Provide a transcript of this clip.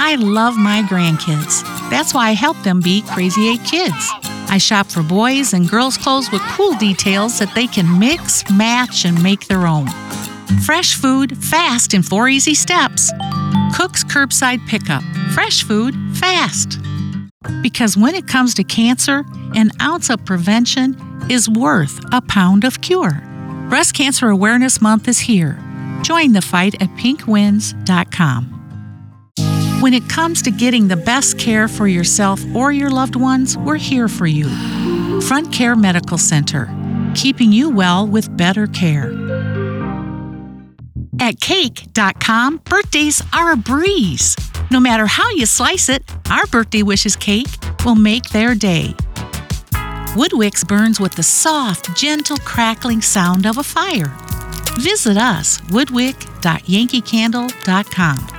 I love my grandkids. That's why I help them be Crazy 8 Kids. I shop for boys and girls' clothes with cool details that they can mix, match, and make their own. Fresh food, fast in 4 easy steps. Cook's Curbside Pickup. Fresh food, fast. Because when it comes to cancer, an ounce of prevention is worth a pound of cure. Breast Cancer Awareness Month is here. Join the fight at pinkwins.com. When it comes to getting the best care for yourself or your loved ones, we're here for you. Front Care Medical Center, keeping you well with better care. At cake.com, birthdays are a breeze. No matter how you slice it, our Birthday Wishes cake will make their day. Woodwix burns with the soft, gentle, crackling sound of a fire. Visit us, woodwick.yankeecandle.com.